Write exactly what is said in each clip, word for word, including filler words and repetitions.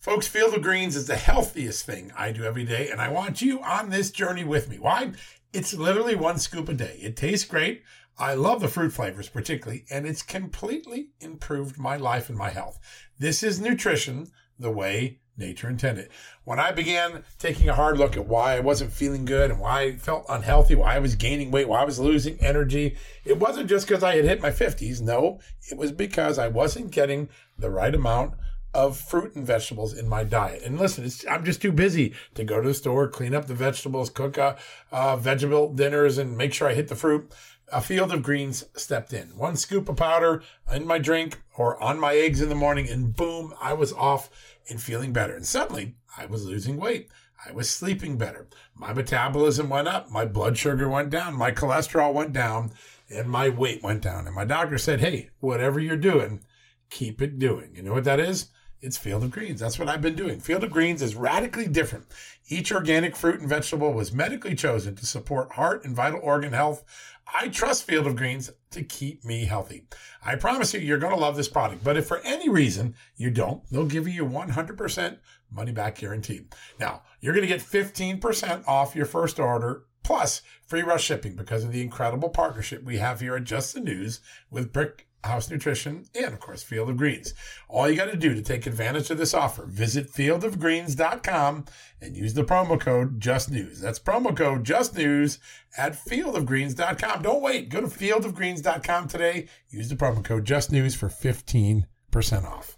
Folks, Field of Greens is the healthiest thing I do every day, and I want you on this journey with me. Why? It's literally one scoop a day. It tastes great. I love the fruit flavors particularly, and it's completely improved my life and my health. This is nutrition the way nature intended. When I began taking a hard look at why I wasn't feeling good and why I felt unhealthy, why I was gaining weight, why I was losing energy, it wasn't just because I had hit my fifties. No, it was because I wasn't getting the right amount of fruit and vegetables in my diet. And listen, it's, I'm just too busy to go to the store, clean up the vegetables, cook uh, uh, vegetable dinners, and make sure I hit the fruit. A Field of Greens stepped in. One scoop of powder in my drink or on my eggs in the morning, and boom, I was off and feeling better. And suddenly, I was losing weight. I was sleeping better. My metabolism went up. My blood sugar went down. My cholesterol went down. And my weight went down. And my doctor said, hey, whatever you're doing, keep it doing. You know what that is? It's Field of Greens. That's what I've been doing. Field of Greens is radically different. Each organic fruit and vegetable was medically chosen to support heart and vital organ health. I trust Field of Greens to keep me healthy. I promise you, you're going to love this product. But if for any reason you don't, they'll give you your one hundred percent money back guarantee. Now, you're going to get fifteen percent off your first order plus free rush shipping because of the incredible partnership we have here at Just the News with Brick House Nutrition, and of course, Field of Greens. All you got to do to take advantage of this offer, visit field of greens dot com and use the promo code JUSTNEWS. That's promo code JUSTNEWS at field of greens dot com. Don't wait. Go to field of greens dot com today. Use the promo code JUSTNEWS for fifteen percent off.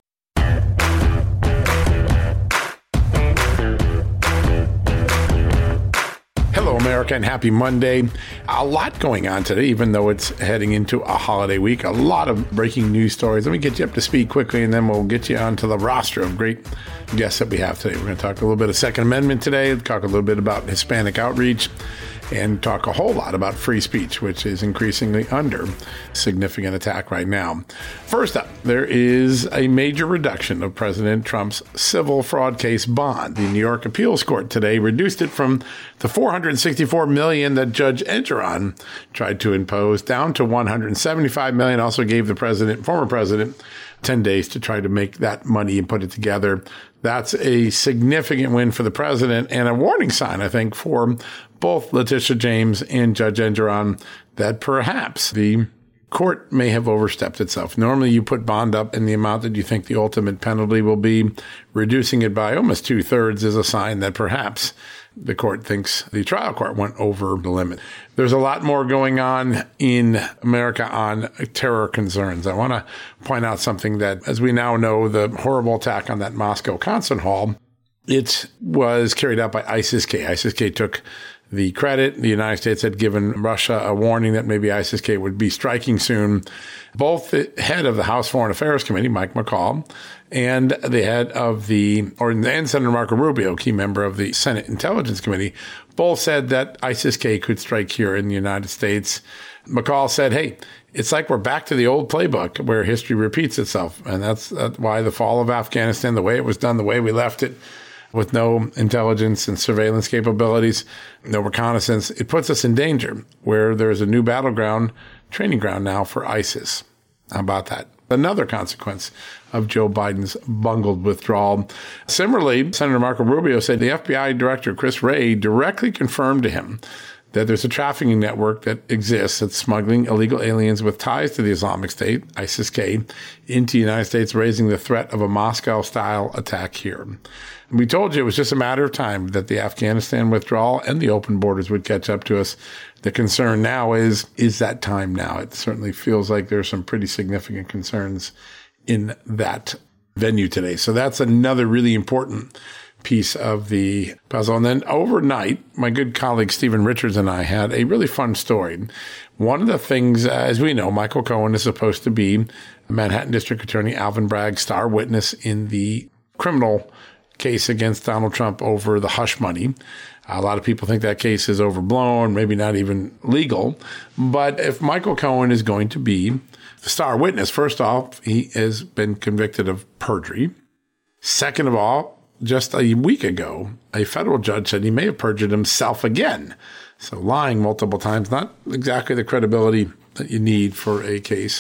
Hello, America, and happy Monday. A lot going on today, even though it's heading into a holiday week. A lot of breaking news stories. Let me get you up to speed quickly, and then we'll get you onto the roster of great guests that we have today. We're going to talk a little bit of Second Amendment today, talk a little bit about Hispanic outreach, and talk a whole lot about free speech, which is increasingly under significant attack right now. First up, there is a major reduction of President Trump's civil fraud case bond. The New York Appeals Court today reduced it from the four hundred sixty-four million dollars that Judge Engeron tried to impose down to one hundred seventy-five million dollars. Also gave the president, former president, ten days to try to make that money and put it together. That's a significant win for the president and a warning sign, I think, for both Letitia James and Judge Engeron that perhaps the court may have overstepped itself. Normally, you put bond up in the amount that you think the ultimate penalty will be. Reducing it by almost two-thirds is a sign that perhaps the court thinks the trial court went over the limit. There's a lot more going on in America on terror concerns. I want to point out something that, as we now know, the horrible attack on that Moscow concert hall, it was carried out by ISIS-K. ISIS-K took the credit. The United States had given Russia a warning that maybe ISIS-K would be striking soon. Both the head of the House Foreign Affairs Committee, Mike McCaul, and the head of the, or and Senator Marco Rubio, key member of the Senate Intelligence Committee, both said that ISIS-K could strike here in the United States. McCaul said, hey, it's like we're back to the old playbook where history repeats itself. And that's, that's why the fall of Afghanistan, the way it was done, the way we left it, with no intelligence and surveillance capabilities, no reconnaissance, it puts us in danger where there's a new battleground, training ground now for ISIS. How about that? Another consequence of Joe Biden's bungled withdrawal. Similarly, Senator Marco Rubio said the F B I Director Chris Wray directly confirmed to him that there's a trafficking network that exists that's smuggling illegal aliens with ties to the Islamic State, ISIS-K, into the United States, raising the threat of a Moscow-style attack here. We told you it was just a matter of time that the Afghanistan withdrawal and the open borders would catch up to us. The concern now is, is that time now? It certainly feels like there's some pretty significant concerns in that venue today. So that's another really important piece of the puzzle. And then overnight, my good colleague Stephen Richards and I had a really fun story. One of the things, uh, as we know, Michael Cohen is supposed to be Manhattan District Attorney Alvin Bragg's star witness in the criminal case against Donald Trump over the hush money. A lot of people think that case is overblown, maybe not even legal. But if Michael Cohen is going to be the star witness, first off, he has been convicted of perjury. Second of all, just a week ago, a federal judge said he may have perjured himself again. So lying multiple times, not exactly the credibility that you need for a case.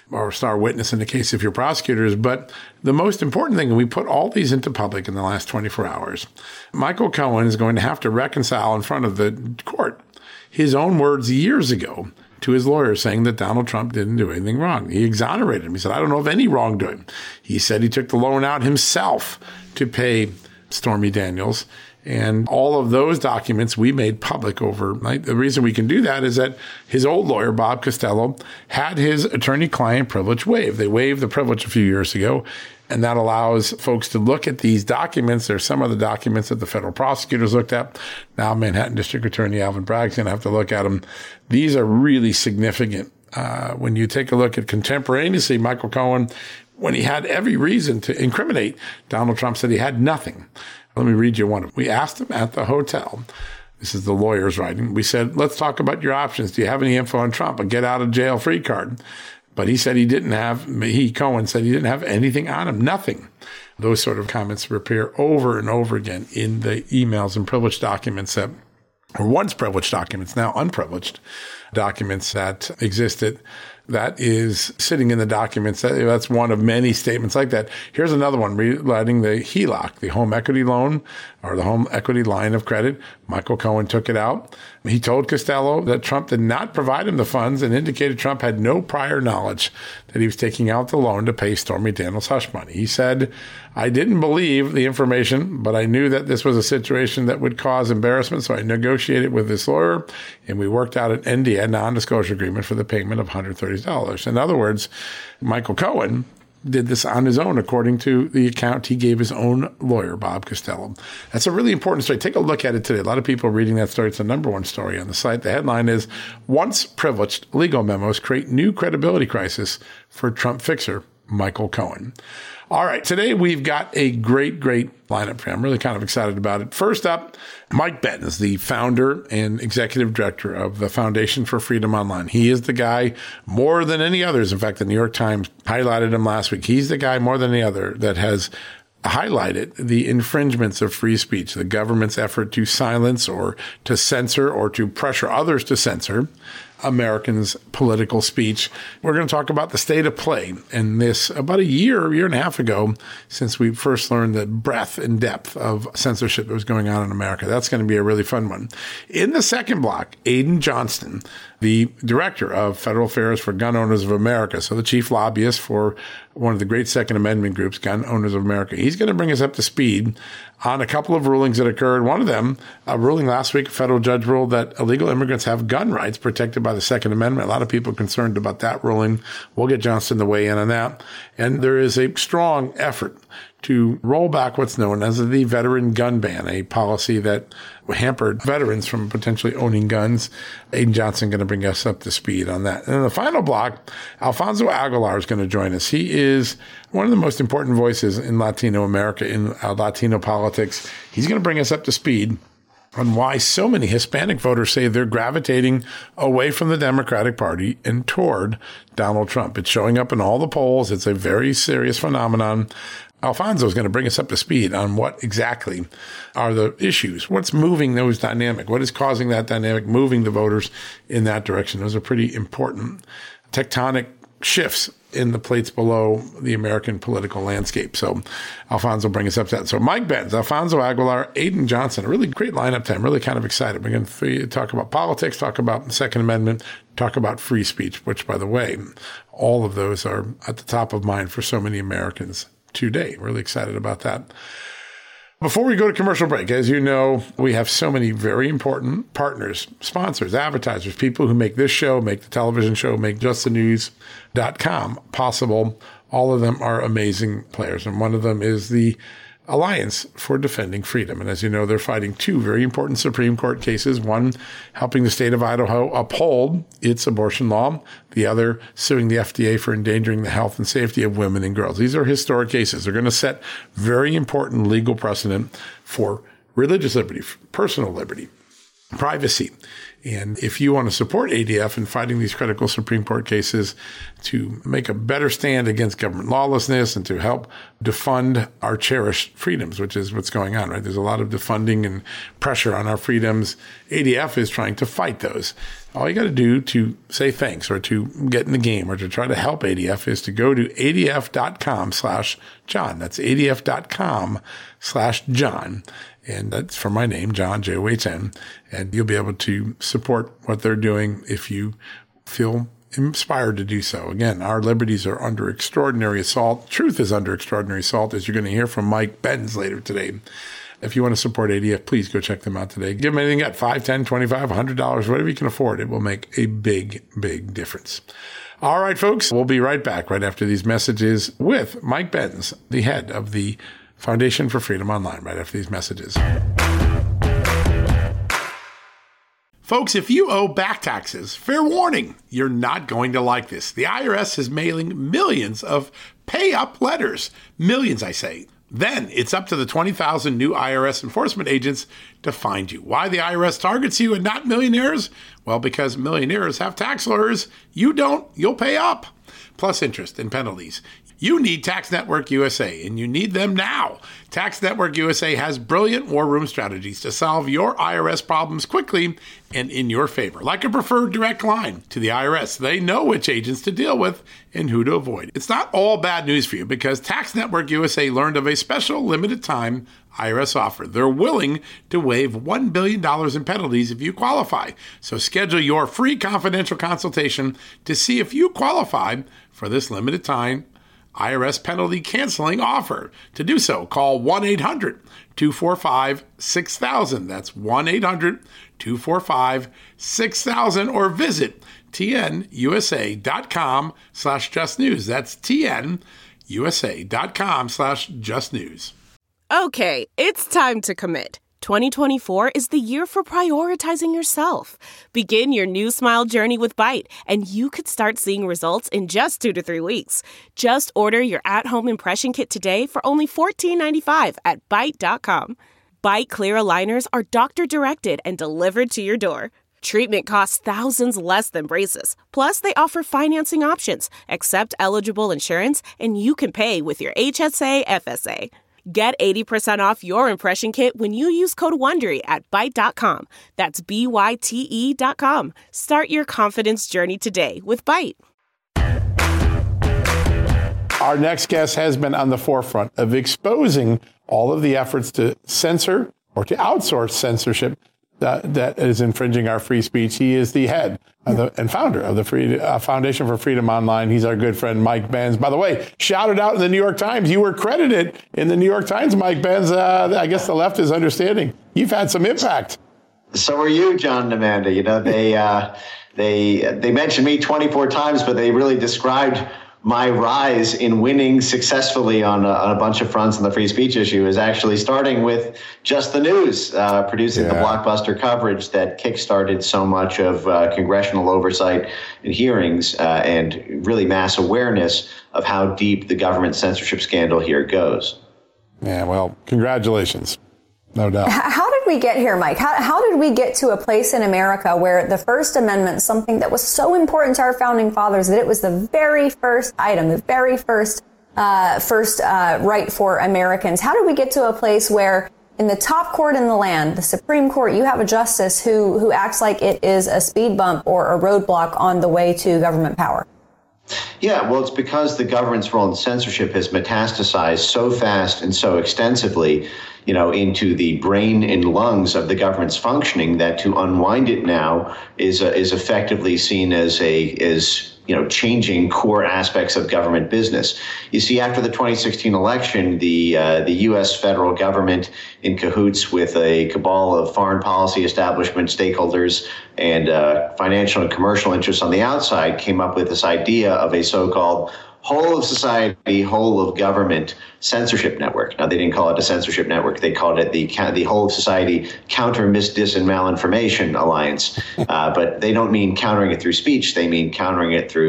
or star witness in the case of your prosecutors. But the most important thing, and we put all these into public in the last twenty-four hours, Michael Cohen is going to have to reconcile in front of the court his own words years ago to his lawyer saying that Donald Trump didn't do anything wrong. He exonerated him. He said, I don't know of any wrongdoing. He said he took the loan out himself to pay Stormy Daniels. And all of those documents we made public overnight. The reason we can do that is that his old lawyer, Bob Costello, had his attorney-client privilege waived. They waived the privilege a few years ago, and that allows folks to look at these documents. There's some of the documents that the federal prosecutors looked at. Now Manhattan District Attorney Alvin Bragg's going to have to look at them. These are really significant. Uh, when you take a look at contemporaneously, Michael Cohen, when he had every reason to incriminate Donald Trump, said he had nothing. Let me read you one of them. We asked him at the hotel. This is the lawyer's writing. We said, let's talk about your options. Do you have any info on Trump? A get out of jail free card. But he said he didn't have, he, Cohen said he didn't have anything on him, nothing. Those sort of comments appear over and over again in the emails and privileged documents that were once privileged documents, now unprivileged documents that existed. That is sitting in the documents. That's one of many statements like that. Here's another one relating the H E L O C, the home equity loan or the home equity line of credit. Michael Cohen took it out. He told Costello that Trump did not provide him the funds and indicated Trump had no prior knowledge that he was taking out the loan to pay Stormy Daniels hush money. He said, I didn't believe the information, but I knew that this was a situation that would cause embarrassment, so I negotiated with this lawyer, and we worked out an N D A, non-disclosure agreement, for the payment of one hundred thirty dollars. In other words, Michael Cohen did this on his own, according to the account he gave his own lawyer, Bob Costello. That's a really important story. Take a look at it today. A lot of people are reading that story. It's the number one story on the site. The headline is, Once Privileged Legal Memos Create New Credibility Crisis for Trump Fixer Michael Cohen. All right, today we've got a great, great lineup for you. I'm really kind of excited about it. First up, Mike Benton is the founder and executive director of the Foundation for Freedom Online. He is the guy more than any others. In fact, the New York Times highlighted him last week. He's the guy more than any other that has highlighted the infringements of free speech, the government's effort to silence or to censor or to pressure others to censor Americans' political speech. We're going to talk about the state of play in this about a year, year and a half ago, since we first learned the breadth and depth of censorship that was going on in America. That's going to be a really fun one. In the second block, Aidan Johnston, the director of Federal Affairs for Gun Owners of America, so the chief lobbyist for one of the great Second Amendment groups, Gun Owners of America. He's going to bring us up to speed on a couple of rulings that occurred. One of them, a ruling last week, a federal judge ruled that illegal immigrants have gun rights protected by the Second Amendment. A lot of people are concerned about that ruling. We'll get Johnston to weigh in on that. And there is a strong effort to roll back what's known as the veteran gun ban, a policy that hampered veterans from potentially owning guns. Aidan Johnston going to bring us up to speed on that. And in the final block, Alfonso Aguilar is going to join us. He is one of the most important voices in Latino America, in uh, Latino politics. He's going to bring us up to speed on why so many Hispanic voters say they're gravitating away from the Democratic Party and toward Donald Trump. It's showing up in all the polls. It's a very serious phenomenon. Alfonso is going to bring us up to speed on what exactly are the issues. What's moving those dynamic? What is causing that dynamic, moving the voters in that direction? Those are pretty important tectonic shifts in the plates below the American political landscape. So Alfonso will bring us up to that. So Mike Benz, Alfonso Aguilar, Aidan Johnston, a really great lineup today. I'm really kind of excited. We're going to talk about politics, talk about the Second Amendment, talk about free speech, which, by the way, all of those are at the top of mind for so many Americans today. Really excited about that. Before we go to commercial break, as you know, we have so many very important partners, sponsors, advertisers, people who make this show, make the television show, make just the news dot com possible. All of them are amazing players. And one of them is the Alliance for Defending Freedom. And as you know, they're fighting two very important Supreme Court cases, one helping the state of Idaho uphold its abortion law, the other suing the F D A for endangering the health and safety of women and girls. These are historic cases. They're going to set very important legal precedent for religious liberty, personal liberty. privacy. And if you want to support A D F in fighting these critical Supreme Court cases to make a better stand against government lawlessness and to help defund our cherished freedoms, which is what's going on, right? There's a lot of defunding and pressure on our freedoms. A D F is trying to fight those. All you got to do to say thanks or to get in the game or to try to help A D F is to go to adf.com slash John. That's adf.com slash John. And that's for my name, John, J O H N. And you'll be able to support what they're doing if you feel inspired to do so. Again, our liberties are under extraordinary assault. Truth is under extraordinary assault, as you're going to hear from Mike Benz later today. If you want to support A D F, please go check them out today. Give them anything at five, ten, twenty-five, one hundred dollars, whatever you can afford. It will make a big, big difference. All right, folks, we'll be right back right after these messages with Mike Benz, the head of the Foundation for Freedom Online, right after these messages. Folks, if you owe back taxes, fair warning, you're not going to like this. The I R S is mailing millions of pay-up letters. Millions, I say. Then it's up to the twenty thousand new I R S enforcement agents to find you. Why the I R S targets you and not millionaires? Well, because millionaires have tax lawyers. You don't, you'll pay up. Plus interest and penalties. You need Tax Network U S A, and you need them now. Tax Network U S A has brilliant war room strategies to solve your I R S problems quickly and in your favor. Like a preferred direct line to the I R S. They know which agents to deal with and who to avoid. It's not all bad news for you because Tax Network U S A learned of a special limited time I R S offer. They're willing to waive one billion dollars in penalties if you qualify. So schedule your free confidential consultation to see if you qualify for this limited time I R S penalty canceling offer. To do so, call one eight hundred two four five six thousand. That's one eight hundred two four five six thousand or visit tnusa.com slash just news. That's tnusa.com slash just news. Okay, it's time to commit. twenty twenty-four is the year for prioritizing yourself. Begin your new smile journey with Byte, and you could start seeing results in just two to three weeks. Just order your at-home impression kit today for only fourteen ninety-five at byte dot com. Byte clear aligners are doctor-directed and delivered to your door. Treatment costs thousands less than braces. Plus, they offer financing options, accept eligible insurance, and you can pay with your H S A F S A. Get eighty percent off your impression kit when you use code WONDERY at byte dot com. That's B Y T E dot com. Start your confidence journey today with Byte. Our next guest has been on the forefront of exposing all of the efforts to censor or to outsource censorship that, that is infringing our free speech. He is the head of the, and founder of the free, uh, Foundation for Freedom Online. He's our good friend, Mike Benz. By the way, shouted out in the New York Times. You were credited in the New York Times, Mike Benz. Uh, I guess the left is understanding. You've had some impact. So are you, John and Amanda. You know, they uh, they they mentioned me twenty-four times, but they really described my rise in winning successfully on a, on a bunch of fronts on the free speech issue is actually starting with Just the News, uh, producing yeah. the blockbuster coverage that kickstarted so much of uh, congressional oversight and hearings uh, and really mass awareness of how deep the government censorship scandal here goes. Yeah, well, congratulations. No doubt. How did we get here, Mike? How, how did we get to a place in America where the First Amendment, something that was so important to our founding fathers, that it was the very first item, the very first uh, first uh, right for Americans? How did we get to a place where in the top court in the land, the Supreme Court, you have a justice who, who acts like it is a speed bump or a roadblock on the way to government power? Yeah, well, it's because the government's role in censorship has metastasized so fast and so extensively, you know, into the brain and lungs of the government's functioning that to unwind it now is uh, is effectively seen as a as you know changing core aspects of government business. You see, after the twenty sixteen election, the uh, the U S federal government, in cahoots with a cabal of foreign policy establishment stakeholders and uh, financial and commercial interests on the outside, came up with this idea of a so-called whole of society, whole of government censorship network. Now, they didn't call it a censorship network. They called it the the whole of society counter mis, dis, and malinformation alliance. Uh, but they don't mean countering it through speech. They mean countering it through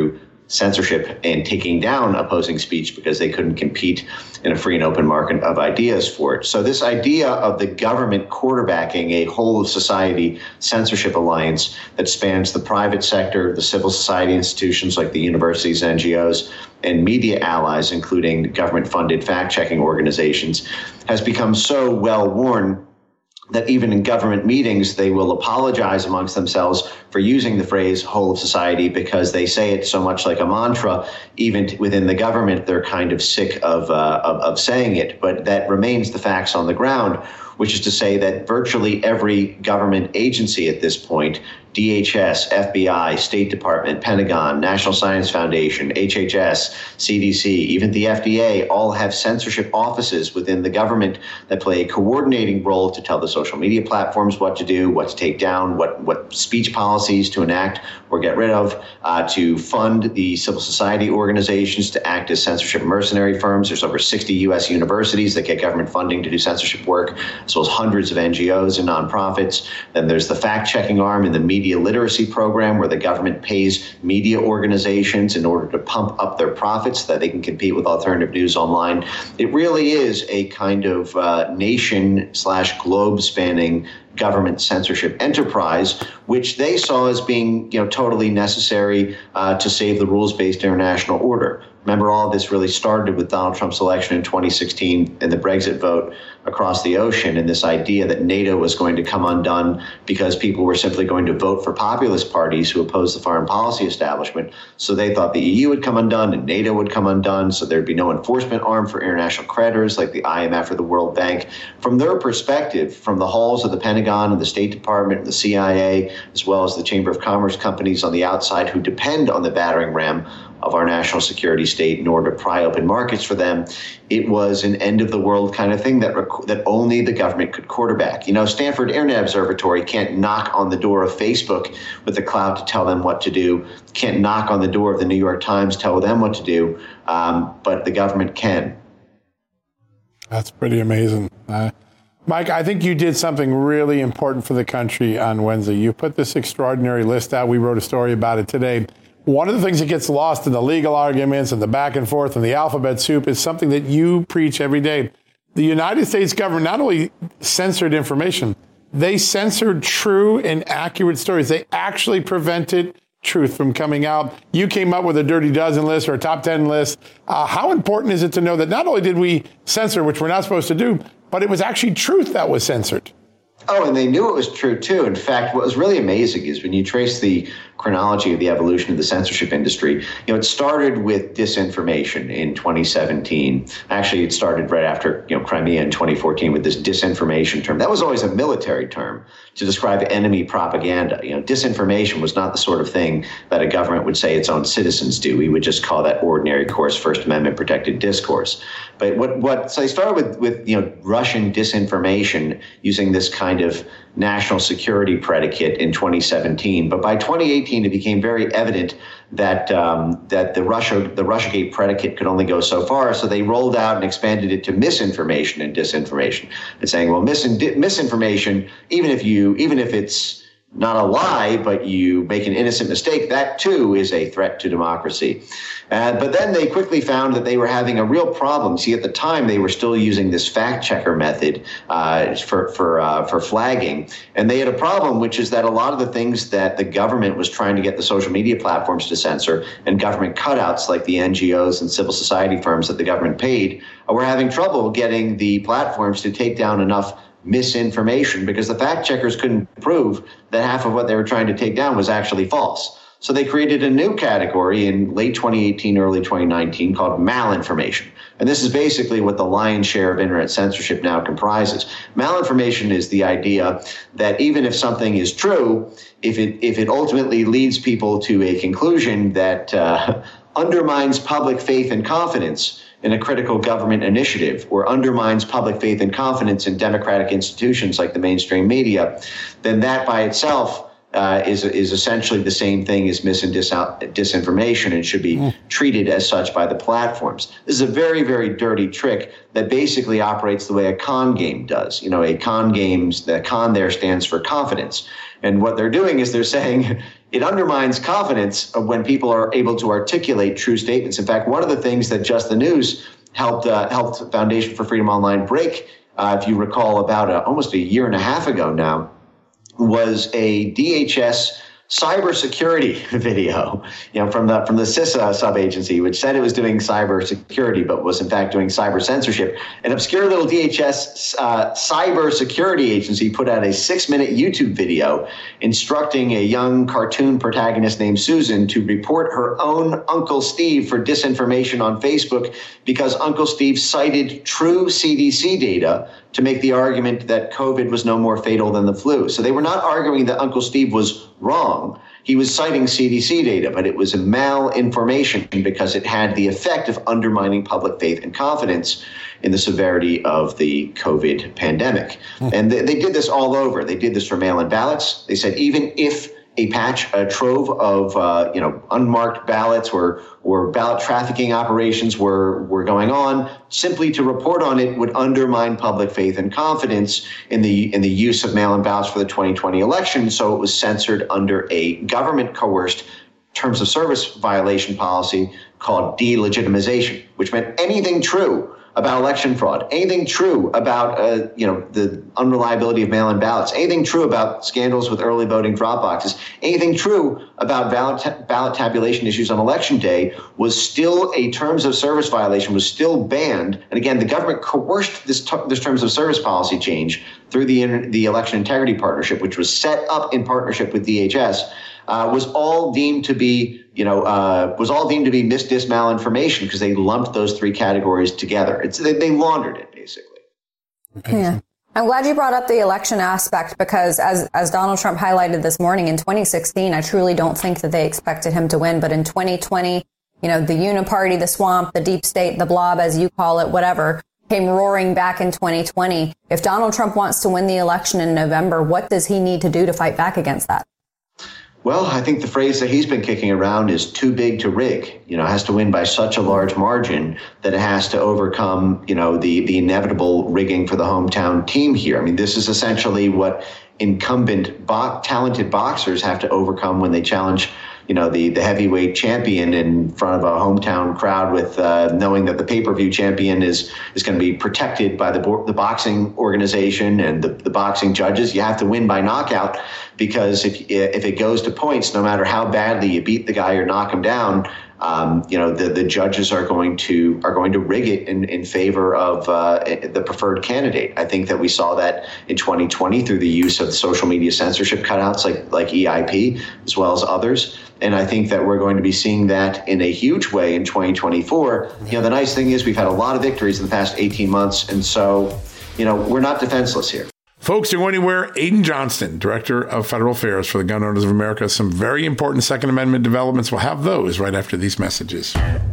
censorship and taking down opposing speech because they couldn't compete in a free and open market of ideas for it. So this idea of the government quarterbacking a whole of society censorship alliance that spans the private sector, the civil society institutions like the universities and N G Os, and media allies, including government-funded fact-checking organizations, has become so well worn that even in government meetings, they will apologize amongst themselves for using the phrase whole of society because they say it so much like a mantra. Even within the government, they're kind of sick of, uh, of, of saying it. But that remains the facts on the ground, which is to say that virtually every government agency at this point, D H S, F B I, State Department, Pentagon, National Science Foundation, H H S, C D C, even the F D A, all have censorship offices within the government that play a coordinating role to tell the social media platforms what to do, what to take down, what, what speech policies to enact or get rid of, uh, to fund the civil society organizations to act as censorship mercenary firms. There's over sixty U S universities that get government funding to do censorship work, as well as hundreds of N G Os and nonprofits. Then there's the fact-checking arm in the media literacy program, where the government pays media organizations in order to pump up their profits so that they can compete with alternative news online. It really is a kind of uh, nation slash globe spanning government censorship enterprise, which they saw as being, you know, totally necessary uh, to save the rules-based international order. Remember, all of this really started with Donald Trump's election in twenty sixteen and the Brexit vote across the ocean, and this idea that NATO was going to come undone because people were simply going to vote for populist parties who opposed the foreign policy establishment. So they thought the E U would come undone and NATO would come undone, so there'd be no enforcement arm for international creditors like the I M F or the World Bank. From their perspective, from the halls of the Pentagon and the State Department and the C I A, as well as the Chamber of Commerce companies on the outside who depend on the battering ram of our national security state in order to pry open markets for them, it was an end of the world kind of thing that rec- that only the government could quarterback. You know, Stanford Internet Observatory can't knock on the door of Facebook with the cloud to tell them what to do, can't knock on the door of the New York Times, tell them what to do, um, but the government can. That's pretty amazing. Uh, Mike, I think you did something really important for the country on Wednesday. You put this extraordinary list out. We wrote a story about it today. One of the things that gets lost in the legal arguments and the back and forth and the alphabet soup is something that you preach every day. The United States government not only censored information, they censored true and accurate stories. They actually prevented truth from coming out. You came up with a dirty dozen list or a top ten list. Uh, how important is it to know that not only did we censor, which we're not supposed to do, but it was actually truth that was censored? Oh, and they knew it was true, too. In fact, what was really amazing is when you trace the chronology of the evolution of the censorship industry, you know, it started with disinformation in twenty seventeen. Actually, it started right after, you know, Crimea in twenty fourteen with this disinformation term. That was always a military term to describe enemy propaganda. You know, disinformation was not the sort of thing that a government would say its own citizens do. We would just call that ordinary course First Amendment protected discourse. But what, what so they started with, with, you know, Russian disinformation using this kind of national security predicate in twenty seventeen. But by twenty eighteen, it became very evident that um, that the Russia the Russiagate predicate could only go so far. So they rolled out and expanded it to misinformation and disinformation, and saying, well, misin- misinformation, even if you even if it's not a lie, but you make an innocent mistake, that too is a threat to democracy. Uh, but then they quickly found that they were having a real problem. See, at the time, they were still using this fact checker method uh, for for uh, for flagging. And they had a problem, which is that a lot of the things that the government was trying to get the social media platforms to censor, and government cutouts like the N G Os and civil society firms that the government paid, uh, were having trouble getting the platforms to take down enough misinformation because the fact checkers couldn't prove that half of what they were trying to take down was actually false. So they created a new category in late twenty eighteen, early twenty nineteen called malinformation. And this is basically what the lion's share of internet censorship now comprises. Malinformation is the idea that even if something is true, if it if it ultimately leads people to a conclusion that uh, undermines public faith and confidence in a critical government initiative, or undermines public faith and confidence in democratic institutions like the mainstream media, then that by itself uh, is is essentially the same thing as mis and dis- disinformation and should be mm. treated as such by the platforms. This is a very, very dirty trick that basically operates the way a con game does. You know, a con games, the con there stands for confidence. And what they're doing is they're saying, it undermines confidence when people are able to articulate true statements. In fact, one of the things that Just the News helped uh, helped Foundation for Freedom Online break, uh, if you recall, about a, almost a year and a half ago now, was a D H S cybersecurity video, you know, from the from the CISA sub-agency, which said it was doing cybersecurity, but was in fact doing cyber censorship. An obscure little D H S uh, cybersecurity agency put out a six-minute YouTube video instructing a young cartoon protagonist named Susan to report her own Uncle Steve for disinformation on Facebook because Uncle Steve cited true C D C data to make the argument that COVID was no more fatal than the flu. So they were not arguing that Uncle Steve was wrong. He was citing C D C data, but it was a malinformation because it had the effect of undermining public faith and confidence in the severity of the COVID pandemic. Hmm. And they, they did this all over. They did this for mail-in ballots. They said even if a patch, a trove of uh, you know unmarked ballots or or ballot trafficking operations were were going on, simply to report on it would undermine public faith and confidence in the in the use of mail-in ballots for the twenty twenty election. So it was censored under a government coerced terms of service violation policy called delegitimization, which meant anything true about election fraud, anything true about uh, you know the unreliability of mail-in ballots, anything true about scandals with early voting drop boxes, anything true about ballot, ta- ballot tabulation issues on election day was still a terms of service violation, was still banned. And again, the government coerced this, t- this terms of service policy change through the, the Election Integrity Partnership, which was set up in partnership with D H S, uh, was all deemed to be you know, uh, was all deemed to be misdis malinformation because they lumped those three categories together. It's they, they laundered it, basically. Yeah. I'm glad you brought up the election aspect because as, as Donald Trump highlighted this morning, in twenty sixteen, I truly don't think that they expected him to win. But in twenty twenty, you know, the uniparty, the swamp, the deep state, the blob, as you call it, whatever, came roaring back in twenty twenty. If Donald Trump wants to win the election in November, what does he need to do to fight back against that? Well, I think the phrase that he's been kicking around is too big to rig. You know, it has to win by such a large margin that it has to overcome, you know, the, the inevitable rigging for the hometown team here. I mean, this is essentially what incumbent bo- talented boxers have to overcome when they challenge, you know, the, the heavyweight champion in front of a hometown crowd with uh, knowing that the pay-per-view champion is is going to be protected by the bo- the boxing organization and the, the boxing judges. You have to win by knockout because if if it goes to points, no matter how badly you beat the guy or knock him down, um, you know, the, the judges are going to are going to rig it in, in favor of uh, the preferred candidate. I think that we saw that in twenty twenty through the use of social media censorship cutouts like like E I P as well as others. And I think that we're going to be seeing that in a huge way in twenty twenty-four. You know, the nice thing is we've had a lot of victories in the past eighteen months. And so, you know, we're not defenseless here. Folks, don't go anywhere. Aidan Johnston, Director of Federal Affairs for the Gun Owners of America. Some very important Second Amendment developments. We'll have those right after these messages.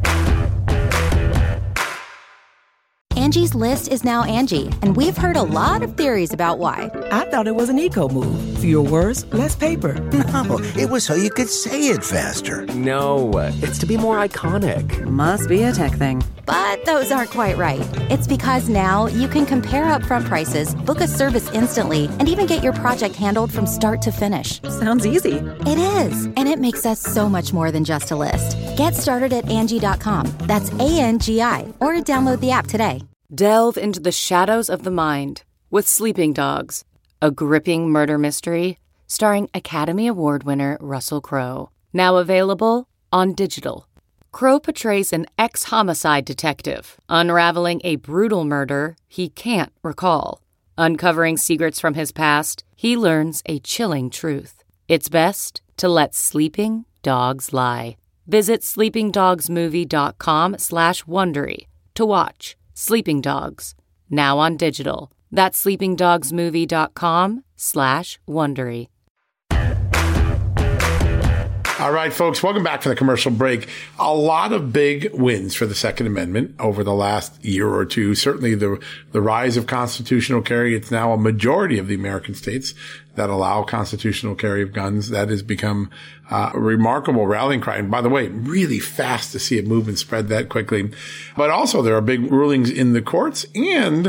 Angie's List is now Angie, and we've heard a lot of theories about why. I thought it was an eco move. Fewer words, less paper. No, it was so you could say it faster. No, it's to be more iconic. Must be a tech thing. But those aren't quite right. It's because now you can compare upfront prices, book a service instantly, and even get your project handled from start to finish. Sounds easy. It is, and it makes us so much more than just a list. Get started at Angie dot com. That's A N G I, or download the app today. Delve into the shadows of the mind with Sleeping Dogs, a gripping murder mystery starring Academy Award winner Russell Crowe. Now available on digital. Crowe portrays an ex-homicide detective unraveling a brutal murder he can't recall. Uncovering secrets from his past, he learns a chilling truth. It's best to let sleeping dogs lie. Visit sleepingdogsmovie.com slash Wondery to watch Sleeping Dogs, now on digital. That's sleepingdogsmovie.com slash Wondery. All right, folks, welcome back from the commercial break. A lot of big wins for the Second Amendment over the last year or two. Certainly the the rise of constitutional carry. It's now a majority of the American states that allow constitutional carry of guns. That has become uh, a remarkable rallying cry. And by the way, really fast to see it move and spread that quickly. But also there are big rulings in the courts and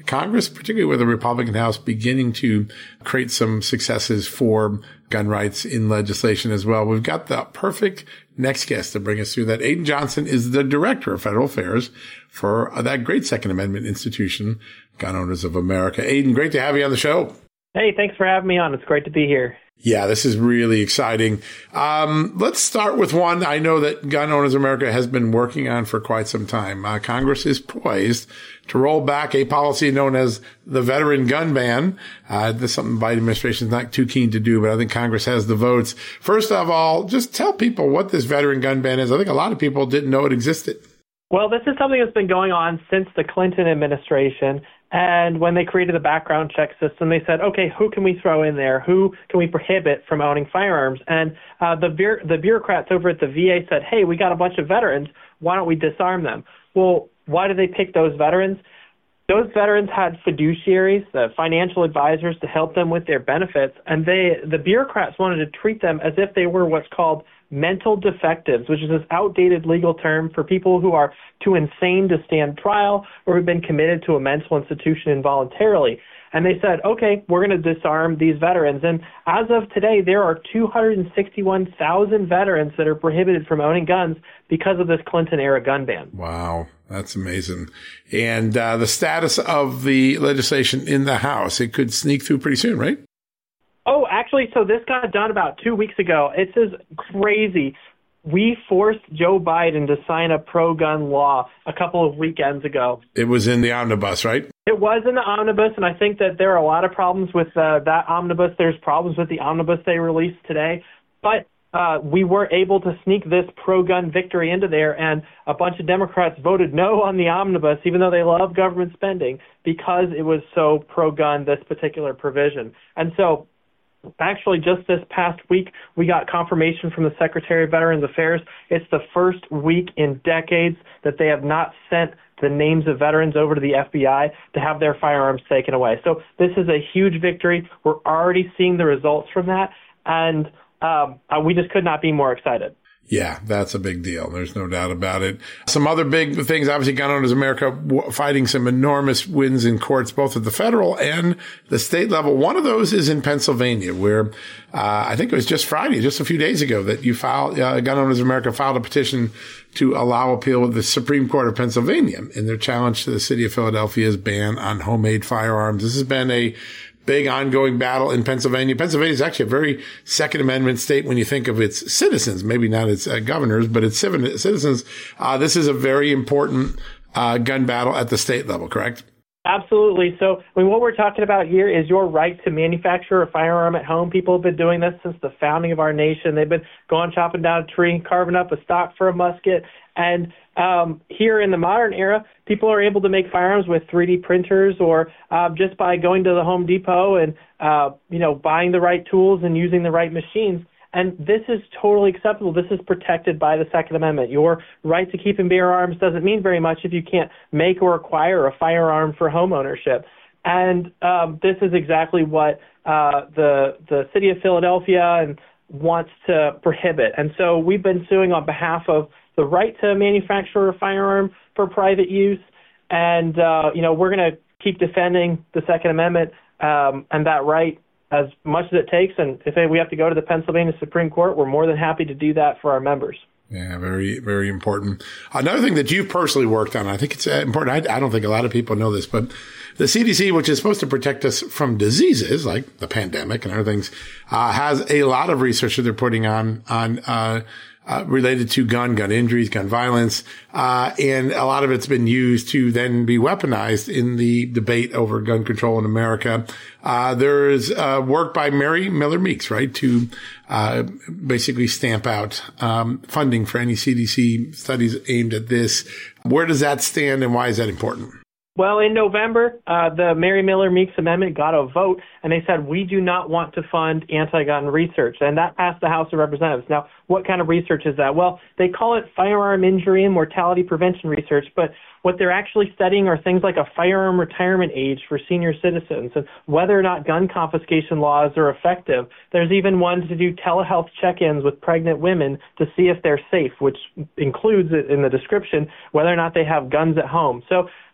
Congress, particularly with the Republican House, beginning to create some successes for gun rights in legislation as well. We've got the perfect next guest to bring us through that. Aidan Johnson is the Director of Federal Affairs for that great Second Amendment institution, Gun Owners of America. Aidan, great to have you on the show. Hey, thanks for having me on. It's great to be here. Yeah, this is really exciting. Um, let's start with one I know that Gun Owners of America has been working on for quite some time. Uh, Congress is poised to roll back a policy known as the veteran gun ban. Uh, this is something the Biden administration is not too keen to do, but I think Congress has the votes. First of all, just tell people what this veteran gun ban is. I think a lot of people didn't know it existed. Well, this is something that's been going on since the Clinton administration. And when they created the background check system, they said, okay, who can we throw in there? Who can we prohibit from owning firearms? And uh, the, bu- the bureaucrats over at the V A said, hey, we got a bunch of veterans. Why don't we disarm them? Well, why did they pick those veterans? Those veterans had fiduciaries, the financial advisors, to help them with their benefits. And they, the bureaucrats wanted to treat them as if they were what's called mental defectives, which is this outdated legal term for people who are too insane to stand trial or who've been committed to a mental institution involuntarily. And they said, okay, we're going to disarm these veterans. And as of today, there are two hundred sixty-one thousand veterans that are prohibited from owning guns because of this Clinton-era gun ban. Wow, that's amazing. And uh, the status of the legislation in the House, it could sneak through pretty soon, right? Oh, actually, so this got done about two weeks ago. It's just crazy. We forced Joe Biden to sign a pro-gun law a couple of weekends ago. It was in the omnibus, right? It was in the omnibus, and I think that there are a lot of problems with uh, that omnibus. There's problems with the omnibus they released today. But uh, we were able to sneak this pro-gun victory into there, and a bunch of Democrats voted no on the omnibus, even though they love government spending, because it was so pro-gun, this particular provision. And so actually, just this past week, we got confirmation from the Secretary of Veterans Affairs. It's the first week in decades that they have not sent the names of veterans over to the F B I to have their firearms taken away. So this is a huge victory. We're already seeing the results from that, and um, we just could not be more excited. Yeah, that's a big deal. There's no doubt about it. Some other big things, obviously, Gun Owners America fighting some enormous wins in courts, both at the federal and the state level. One of those is in Pennsylvania, where uh, I think it was just Friday, just a few days ago, that you filed, uh, Gun Owners America filed a petition to allow appeal with the Supreme Court of Pennsylvania in their challenge to the city of Philadelphia's ban on homemade firearms. This has been a big ongoing battle in Pennsylvania. Pennsylvania is actually a very Second Amendment state when you think of its citizens, maybe not its uh, governors, but its citizens. Uh, this is a very important uh, gun battle at the state level, correct? Absolutely. So, I mean, what we're talking about here is your right to manufacture a firearm at home. People have been doing this since the founding of our nation. They've been going chopping down a tree, carving up a stock for a musket. And um, here in the modern era, people are able to make firearms with three D printers or uh, just by going to the Home Depot and, uh, you know, buying the right tools and using the right machines. And this is totally acceptable. This is protected by the Second Amendment. Your right to keep and bear arms doesn't mean very much if you can't make or acquire a firearm for home ownership. And um, this is exactly what uh, the the city of Philadelphia and wants to prohibit. And so we've been suing on behalf of the right to manufacture a firearm for private use. And, uh, you know, we're going to keep defending the Second Amendment um, and that right as much as it takes. And if we have to go to the Pennsylvania Supreme Court, we're more than happy to do that for our members. Yeah, very, very important. Another thing that you've personally worked on, I think it's important. I, I don't think a lot of people know this, but the C D C, which is supposed to protect us from diseases like the pandemic and other things, uh, has a lot of research that they're putting on, on, uh, Uh, related to gun, gun injuries, gun violence, uh, and a lot of it's been used to then be weaponized in the debate over gun control in America. Uh, there is uh, work by Mary Miller Meeks, right, to uh, basically stamp out um, funding for any C D C studies aimed at this. Where does that stand, and why is that important? Well, in November, uh, the Mary Miller Meeks Amendment got a vote, and they said, we do not want to fund anti-gun research. And that passed the House of Representatives. Now, what kind of research is that? Well, they call it firearm injury and mortality prevention research, but what they're actually studying are things like a firearm retirement age for senior citizens and whether or not gun confiscation laws are effective. There's even one to do telehealth check-ins with pregnant women to see if they're safe, which includes in the description whether or not they have guns at home. So these are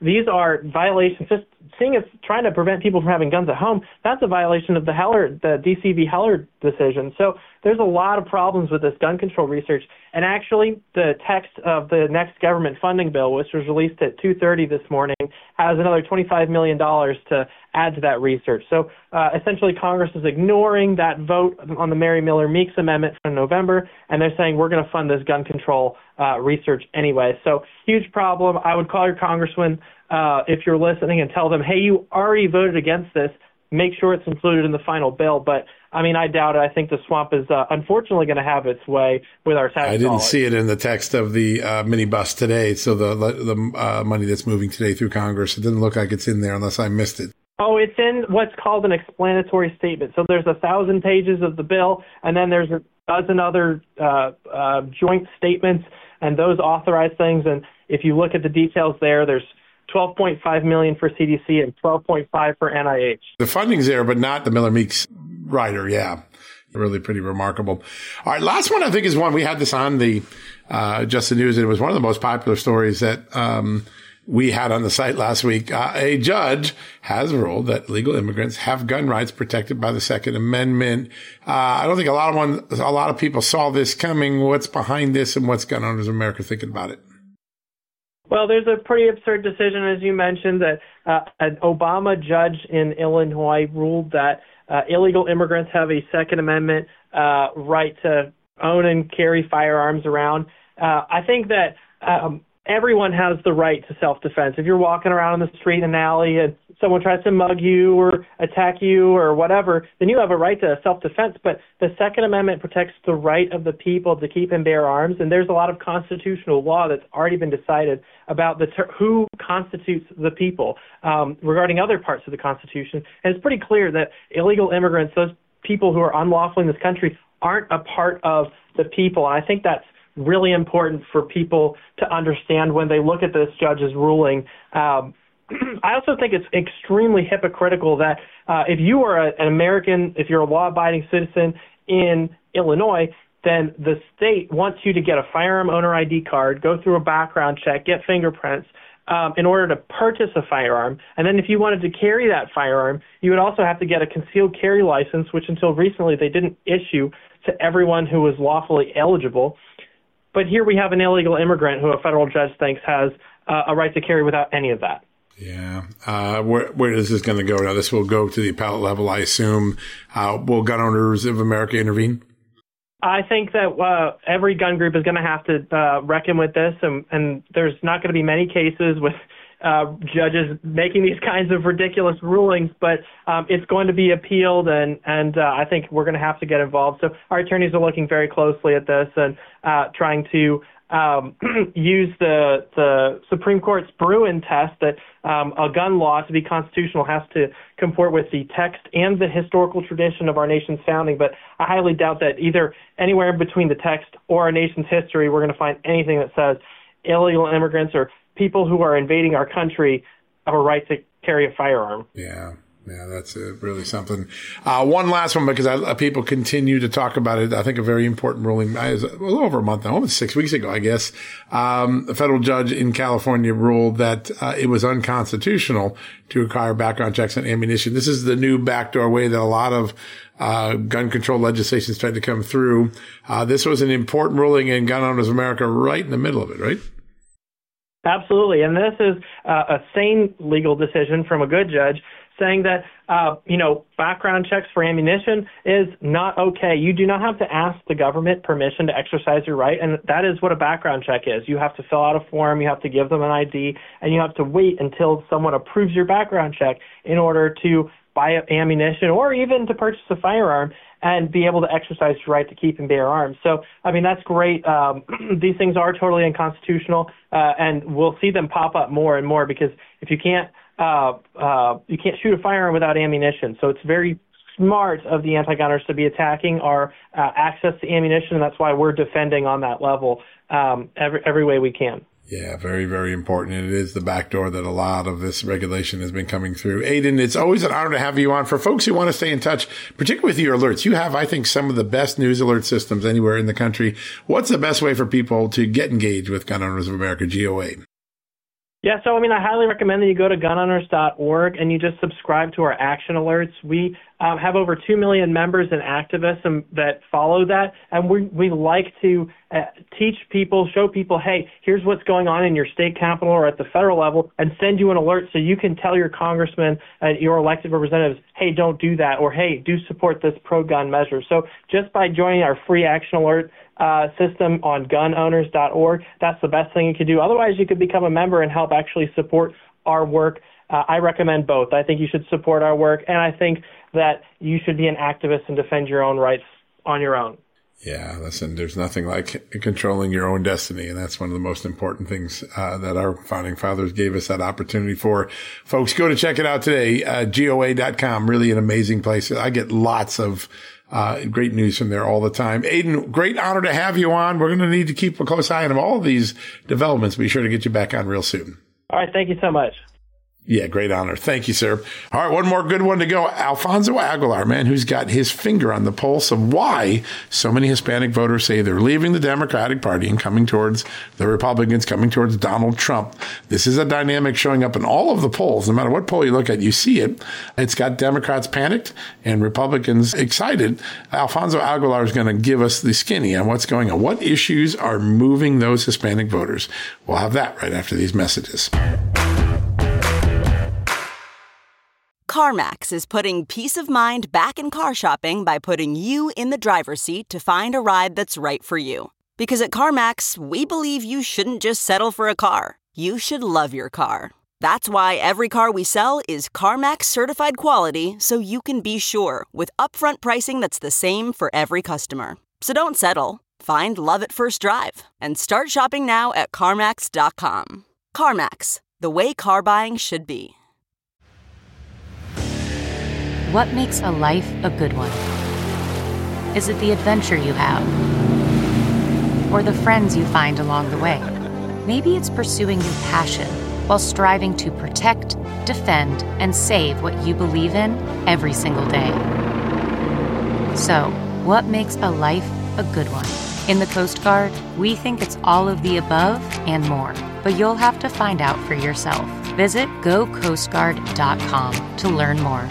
are violations. Just seeing it's trying to prevent people from having guns at home, that's a violation of the Heller, the D C v. Heller decision. So there's a lot of problems with this gun control research. And actually, the text of the next government funding bill, which was released at two thirty this morning, has another twenty-five million dollars to add to that research. So uh, essentially, Congress is ignoring that vote on the Mary Miller Meeks amendment from November, and they're saying we're going to fund this gun control uh, research anyway. So huge problem. I would call your congressman uh, if you're listening and tell them, hey, you already voted against this. Make sure it's included in the final bill. But, I mean, I doubt it. I think the swamp is uh, unfortunately going to have its way with our tax I didn't dollars. see it in the text of the uh, minibus today. So the the uh, money that's moving today through Congress, it didn't look like it's in there unless I missed it. Oh, it's in what's called an explanatory statement. So there's a thousand pages of the bill, and then there's a dozen other uh, uh, joint statements, and those authorize things. And if you look at the details there, there's twelve point five million dollars for C D C and twelve point five for N I H. The funding's there, but not the Miller Meeks rider. Yeah, really pretty remarkable. All right, last one I think is one we had this on the uh, Just the News, and it was one of the most popular stories that um, we had on the site last week. Uh, a judge has ruled that legal immigrants have gun rights protected by the Second Amendment. Uh, I don't think a lot of one, a lot of people saw this coming. What's behind this, and what's Gun Owners of America thinking about it? Well, there's a pretty absurd decision, as you mentioned, that uh, an Obama judge in Illinois ruled that uh, illegal immigrants have a Second Amendment uh, right to own and carry firearms around. Uh, I think that um, everyone has the right to self-defense. If you're walking around in the street in an alley and someone tries to mug you or attack you or whatever, then you have a right to self-defense. But the Second Amendment protects the right of the people to keep and bear arms, and there's a lot of constitutional law that's already been decided about the ter- who constitutes the people um, regarding other parts of the Constitution. And it's pretty clear that illegal immigrants, those people who are unlawful in this country, aren't a part of the people. And I think that's really important for people to understand when they look at this judge's ruling. Um, I also think it's extremely hypocritical that uh, if you are a, an American, if you're a law-abiding citizen in Illinois, then the state wants you to get a firearm owner I D card, go through a background check, get fingerprints um, in order to purchase a firearm. And then if you wanted to carry that firearm, you would also have to get a concealed carry license, which until recently they didn't issue to everyone who was lawfully eligible. But here we have an illegal immigrant who a federal judge thinks has uh, a right to carry without any of that. Yeah. Uh, where, where is this going to go now? This will go to the appellate level, I assume. Uh, will Gun Owners of America intervene? I think that uh, every gun group is going to have to uh, reckon with this, and, and there's not going to be many cases with uh, judges making these kinds of ridiculous rulings, but um, it's going to be appealed, and, and uh, I think we're going to have to get involved. So our attorneys are looking very closely at this and uh, trying to um, use the the Supreme Court's Bruin test that um, a gun law to be constitutional has to comport with the text and the historical tradition of our nation's founding. But I highly doubt that either anywhere in between the text or our nation's history we're going to find anything that says illegal immigrants or people who are invading our country have a right to carry a firearm. Yeah. Yeah, that's uh, really something. Uh, one last one, because I, uh, people continue to talk about it. I think a very important ruling, uh, a little over a month now, almost six weeks ago, I guess. Um, a federal judge in California ruled that uh, it was unconstitutional to require background checks on ammunition. This is the new backdoor way that a lot of uh, gun control legislation is trying to come through. Uh, this was an important ruling in Gun Owners of America right in the middle of it, right? Absolutely. And this is uh, a sane legal decision from a good judge, saying that, uh, you know, background checks for ammunition is not okay. You do not have to ask the government permission to exercise your right, and that is what a background check is. You have to fill out a form, you have to give them an I D, and you have to wait until someone approves your background check in order to buy ammunition or even to purchase a firearm and be able to exercise your right to keep and bear arms. So, I mean, that's great. Um, these things are totally unconstitutional, uh, and we'll see them pop up more and more because if you can't Uh, uh, you can't shoot a firearm without ammunition. So it's very smart of the anti-gunners to be attacking our uh, access to ammunition, and that's why we're defending on that level um, every every way we can. Yeah, very, very important. And it is the back door that a lot of this regulation has been coming through. Aidan, it's always an honor to have you on. For folks who want to stay in touch, particularly with your alerts, you have, I think, some of the best news alert systems anywhere in the country. What's the best way for people to get engaged with Gun Owners of America, G O A? Yeah, so I mean, I highly recommend that you go to gun owners dot org and you just subscribe to our action alerts. We um, have over two million members and activists and, that follow that, and we we like to uh, teach people, show people, hey, here's what's going on in your state capital or at the federal level, and send you an alert so you can tell your congressman and your elected representatives, hey, don't do that, or hey, do support this pro-gun measure. So just by joining our free action alert Uh, system on gun owners dot org. That's the best thing you can do. Otherwise, you could become a member and help actually support our work. Uh, I recommend both. I think you should support our work, and I think that you should be an activist and defend your own rights on your own. Yeah, listen, there's nothing like controlling your own destiny, and that's one of the most important things uh, that our founding fathers gave us that opportunity for. Folks, go to check it out today, uh, G O A dot com. Really an amazing place. I get lots of Uh, great news from there all the time. Aidan, great honor to have you on. We're going to need to keep a close eye on all of these developments. Be sure to get you back on real soon. All right. Thank you so much. Yeah, great honor. Thank you, sir. All right, one more good one to go. Alfonso Aguilar, man, who's got his finger on the pulse of why so many Hispanic voters say they're leaving the Democratic Party and coming towards the Republicans, coming towards Donald Trump. This is a dynamic showing up in all of the polls. No matter what poll you look at, you see it. It's got Democrats panicked and Republicans excited. Alfonso Aguilar is going to give us the skinny on what's going on. What issues are moving those Hispanic voters? We'll have that right after these messages. CarMax is putting peace of mind back in car shopping by putting you in the driver's seat to find a ride that's right for you. Because at CarMax, we believe you shouldn't just settle for a car. You should love your car. That's why every car we sell is CarMax certified quality, so you can be sure with upfront pricing that's the same for every customer. So don't settle. Find love at first drive and start shopping now at CarMax dot com. CarMax, the way car buying should be. What makes a life a good one? Is it the adventure you have? Or the friends you find along the way? Maybe it's pursuing your passion while striving to protect, defend, and save what you believe in every single day. So, what makes a life a good one? In the Coast Guard, we think it's all of the above and more, but you'll have to find out for yourself. Visit go coast guard dot com to learn more.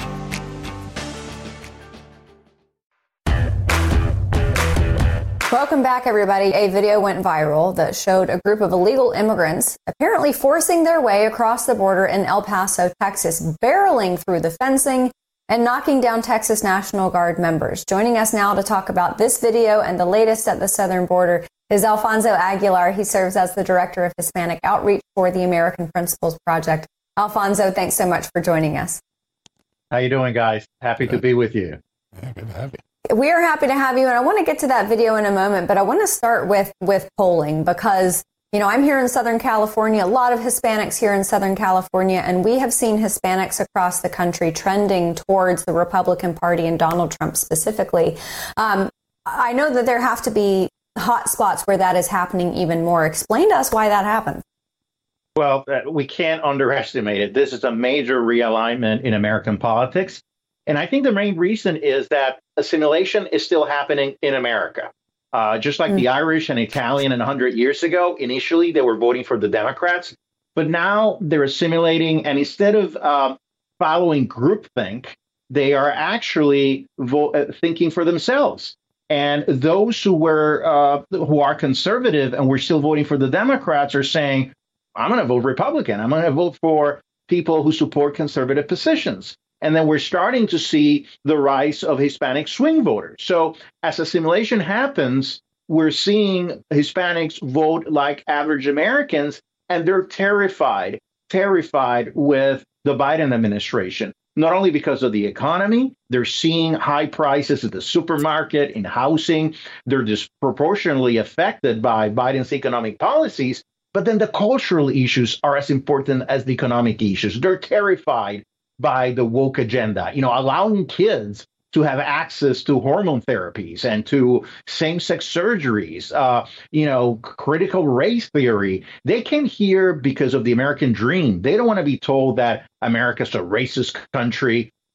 Welcome back, everybody. A video went viral that showed a group of illegal immigrants apparently forcing their way across the border in El Paso, Texas, barreling through the fencing and knocking down Texas National Guard members. Joining us now to talk about this video and the latest at the southern border is Alfonso Aguilar. He serves as the Director of Hispanic Outreach for the American Principles Project. Alfonso, thanks so much for joining us. How you doing, guys? Happy to be with you. Yeah, good to have you. We are happy to have you, and I want to get to that video in a moment, but I want to start with, with polling because, you know, I'm here in Southern California, a lot of Hispanics here in Southern California, and we have seen Hispanics across the country trending towards the Republican Party and Donald Trump specifically. Um, I know that there have to be hot spots where that is happening even more. Explain to us why that happened. Well, uh, we can't underestimate it. This is a major realignment in American politics. And I think the main reason is that assimilation is still happening in America. Uh, just like mm. the Irish and Italian and one hundred years ago, initially they were voting for the Democrats, but now they're assimilating. And instead of uh, following groupthink, they are actually vo- uh, thinking for themselves. And those who were uh, who are conservative and were still voting for the Democrats are saying, I'm going to vote Republican. I'm going to vote for people who support conservative positions. And then we're starting to see the rise of Hispanic swing voters. So as assimilation happens, we're seeing Hispanics vote like average Americans, and they're terrified, terrified with the Biden administration, not only because of the economy, they're seeing high prices at the supermarket, in housing, they're disproportionately affected by Biden's economic policies, but then the cultural issues are as important as the economic issues. They're terrified by the woke agenda, you know, allowing kids to have access to hormone therapies and to same-sex surgeries, uh, you know, critical race theory. They came here because of the American dream. They don't want to be told that America's a racist country.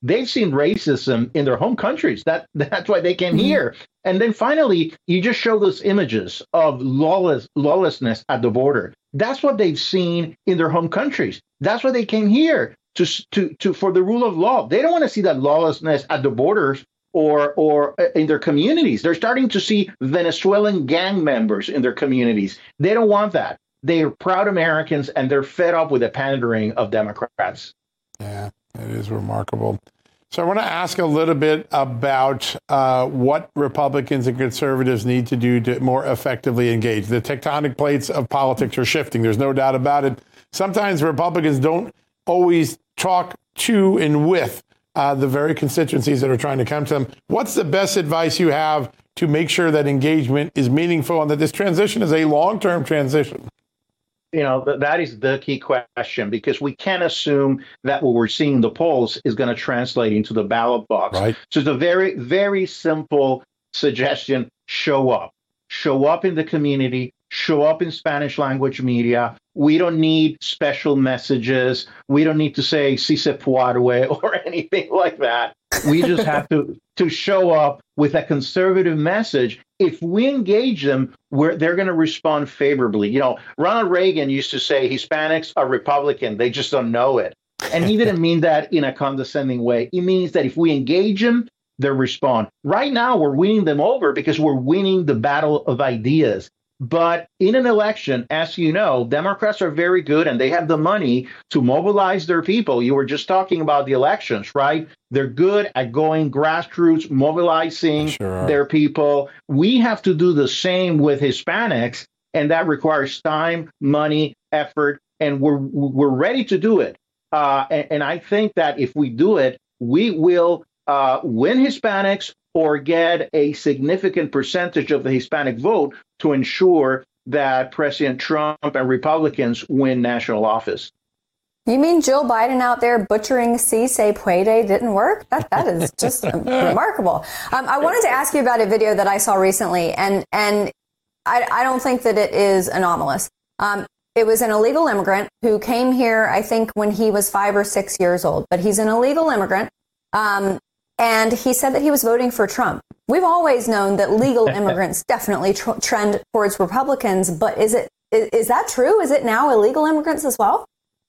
they've seen racism in their home countries. That that's why they came mm-hmm. here. And then finally, you just show those images of lawless lawlessness at the border. That's what they've seen in their home countries. That's why they came here to to to for the rule of law. They don't want to see that lawlessness at the borders or or in their communities. They're starting to see Venezuelan gang members in their communities. They don't want that. They are proud Americans, and they're fed up with the pandering of Democrats. Yeah, it is remarkable. So I want to ask a little bit about uh, what Republicans and conservatives need to do to more effectively engage. The tectonic plates of politics are shifting. There's no doubt about it. Sometimes Republicans don't always talk to and with uh, the very constituencies that are trying to come to them. What's the best advice you have to make sure that engagement is meaningful and that this transition is a long-term transition? You know, th- that is the key question, because we can't assume that what we're seeing in the polls is going to translate into the ballot box. Right. So it's a very, very simple suggestion. Show up. Show up in the community. Show up in Spanish language media. We don't need special messages. We don't need to say si se puede or anything like that. We just have to, to show up with a conservative message. If we engage them, we're, they're going to respond favorably. You know, Ronald Reagan used to say Hispanics are Republican. They just don't know it. And he didn't mean that in a condescending way. He means that if we engage them, they'll respond. Right now, we're winning them over because we're winning the battle of ideas. But in an election, as you know, Democrats are very good and they have the money to mobilize their people. You were just talking about the elections, right? They're good at going grassroots, mobilizing sure their people. We have to do the same with Hispanics, and that requires time, money, effort, and we're we're ready to do it. Uh, and, and I think that if we do it, we will uh, win Hispanics or get a significant percentage of the Hispanic vote to ensure that President Trump and Republicans win national office. You mean Jill Biden out there butchering si se puede didn't work? That That is just remarkable. Um, I wanted to ask you about a video that I saw recently, and, and I, I don't think that it is anomalous. Um, it was an illegal immigrant who came here, I think, when he was five or six years old. But he's an illegal immigrant. Um, And he said that he was voting for Trump. We've always known that legal immigrants definitely tr- trend towards Republicans. But is it is, is that true? Is it now illegal immigrants as well?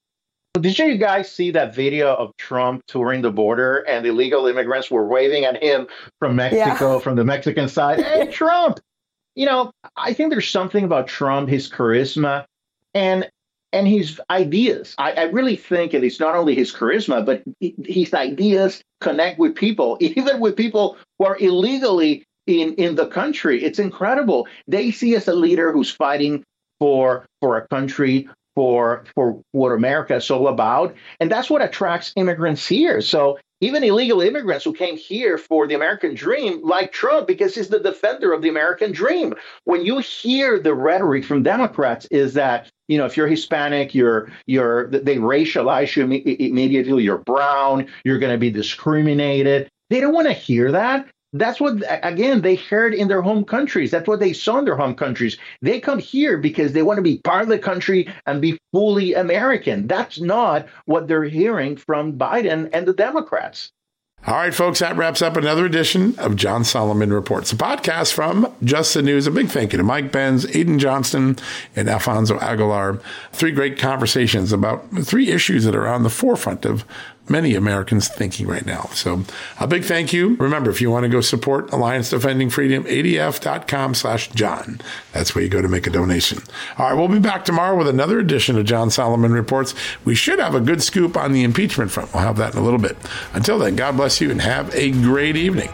Did you guys see that video of Trump touring the border and the illegal immigrants were waving at him from Mexico, yeah. from the Mexican side? Hey, Trump! You know, I think there's something about Trump, his charisma, and and his ideas. I, I really think, and it's not only his charisma, but his ideas connect with people, even with people who are illegally in, in the country. It's incredible. They see us a leader who's fighting for for a country, for for what America is all about. And that's what attracts immigrants here. So even illegal immigrants who came here for the American dream, like Trump, because he's the defender of the American dream. When you hear the rhetoric from Democrats is that, you know, if you're Hispanic, you're you're they racialize you immediately. You're brown. You're going to be discriminated. They don't want to hear that. That's what, again, they heard in their home countries. That's what they saw in their home countries. They come here because they want to be part of the country and be fully American. That's not what they're hearing from Biden and the Democrats. All right, folks, that wraps up another edition of John Solomon Reports, a podcast from Just the News. A big thank you to Mike Benz, Aidan Johnston, and Alfonso Aguilar. Three great conversations about three issues that are on the forefront of many Americans thinking right now. So a big thank you. Remember, if you want to go support Alliance Defending Freedom, A D F dot com slash John. That's where you go to make a donation. All right, we'll be back tomorrow with another edition of John Solomon Reports. We should have a good scoop on the impeachment front. We'll have that in a little bit. Until then, God bless you and have a great evening.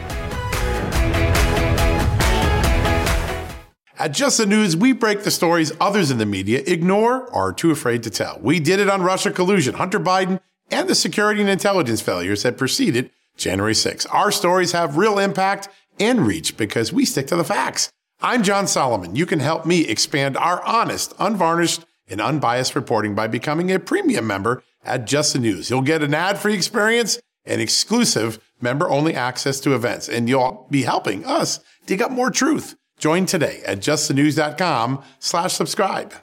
At Just the News, we break the stories others in the media ignore or are too afraid to tell. We did it on Russia collusion, Hunter Biden, and the security and intelligence failures that preceded January sixth. Our stories have real impact and reach because we stick to the facts. I'm John Solomon. You can help me expand our honest, unvarnished, and unbiased reporting by becoming a premium member at Just the News. You'll get an ad-free experience and exclusive member-only access to events, and you'll be helping us dig up more truth. Join today at just the news dot com slash subscribe.